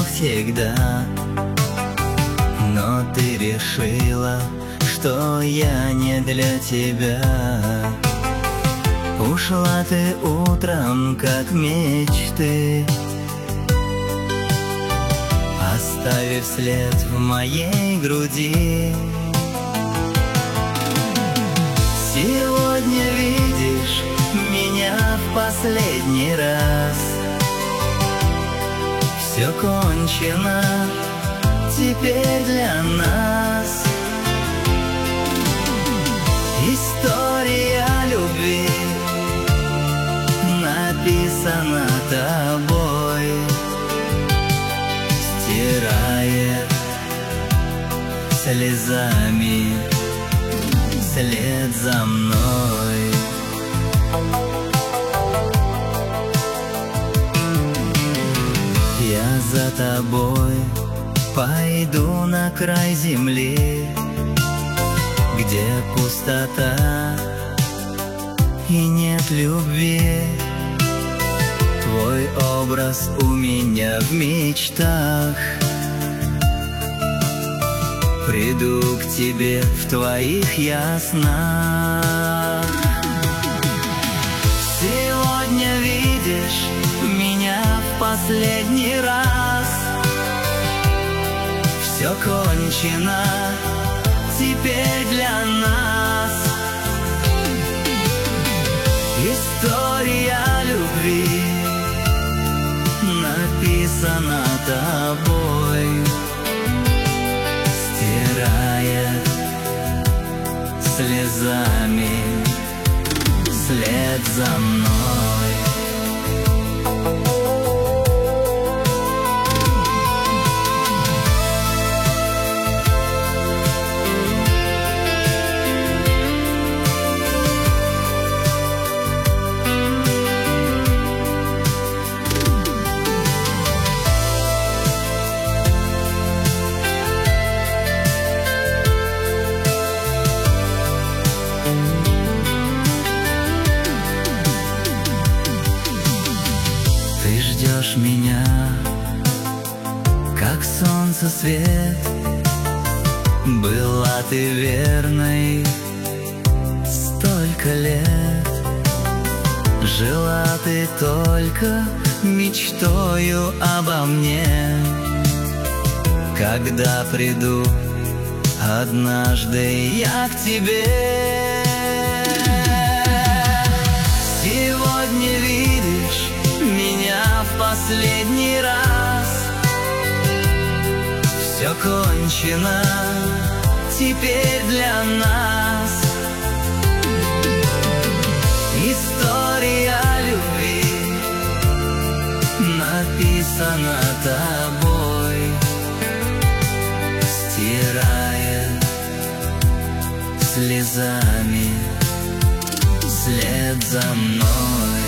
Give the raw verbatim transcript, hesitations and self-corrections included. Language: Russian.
всегда. Но ты решила, что я не для тебя. Ушла ты утром, как мечты, оставив след в моей груди. Сегодня видишь меня в последний раз. Все кончено теперь для нас. История любви написана тобой, стирает слезами след за мной. Я за тобой пойду на край земли, где пустота и нет любви. Твой образ у меня в мечтах. Приду к тебе в твоих я снах. Сегодня видишь меня в последний раз. Все кончено теперь для нас. История любви написана тобой, стирает слезами след за мной. Ждешь меня, как солнце свет. Была ты верной столько лет. Жила ты только мечтою обо мне. Когда приду однажды я к тебе, сегодня видишь меня в последний раз. Все кончено теперь для нас. История любви написана тобой, стирает слезами след за мной.